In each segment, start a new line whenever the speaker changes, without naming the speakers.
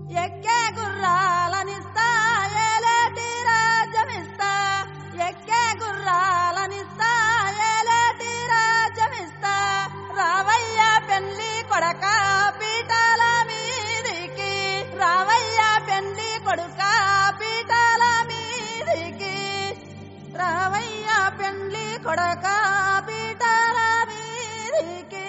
ఎక్కే గుర్రాలనిస్తా ఏలేటి రాజ్యమిస్తా ఎక్కే గుర్రాలనిస్తా ఏలేటి రాజ్యమిస్తా రావయ్య పెళ్లి కొడక పీటల మీదికి రావయ్య పెళ్లి కొడుక పీటల మీదికి రావయ్య పెళ్లి కొడక పీటల మీదికి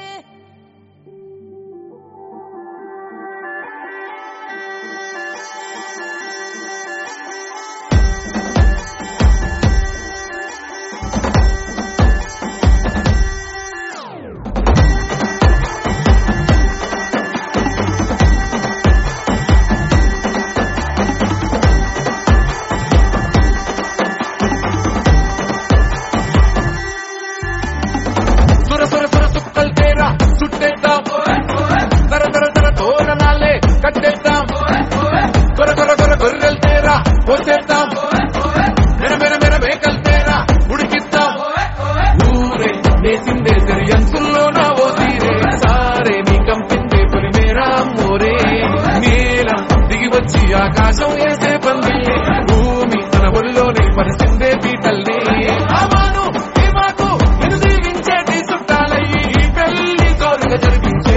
గొర్రెలు తేరా పోసేద్దాం మెర మెర మేకలు తేరా ఉడికిద్దాం ఊరే నేసిందే సరియంతుల్లో నా ఓ తీరే సారే నీ కంపిందే పులి మేరా మోరే నీలం దిగి వచ్చి ఆకాశం వేసే పంది భూమి తన ఒళ్ళోనే పరిసిందే పీటల్ని అమాను ఈ మాకు నేను దీవించేటి చుట్టాలయ్యి ఈ పెళ్లి కోరిక జరిపించే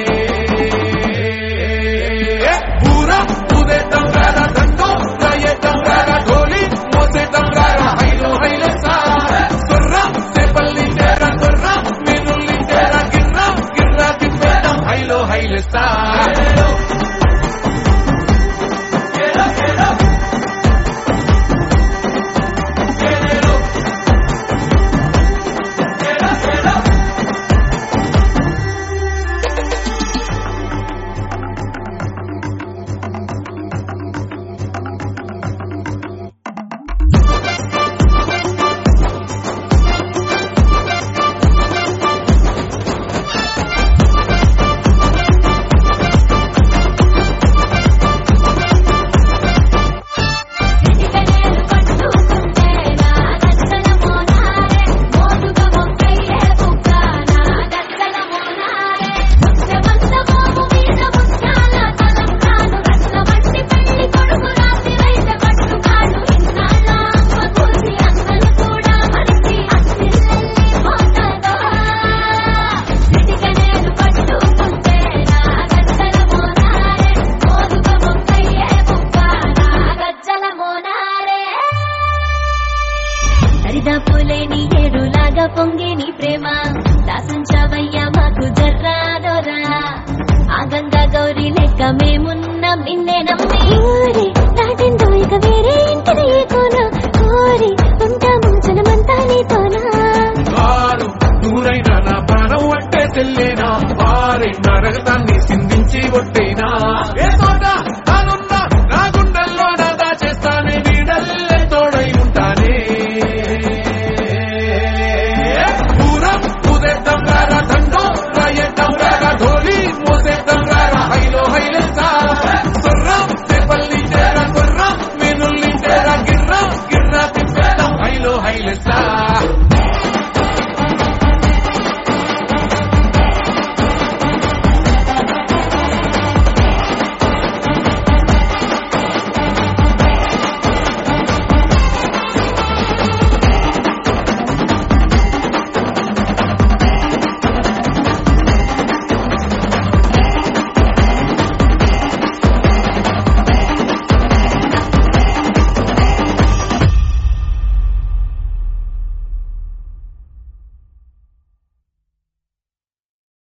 దరిదాపులేని ఏరులాగా పొంగే నీ ప్రేమ దాసుంచావయ్యా మాకు జర్రాదోరా ఆ గంగా గౌరీ లెక్క మేమున్న మిన్నే నమ్మి ఊరి దాటిందో ఇక వేరే ఇంటిది ఏ కోన కోరి ఉంటాము జనమంతా నీతోనా
దూరైనా నా ప్రాణం అంటే చెల్లేనా వారైనా రగతాన్ని సింధించి ఒట్టేనా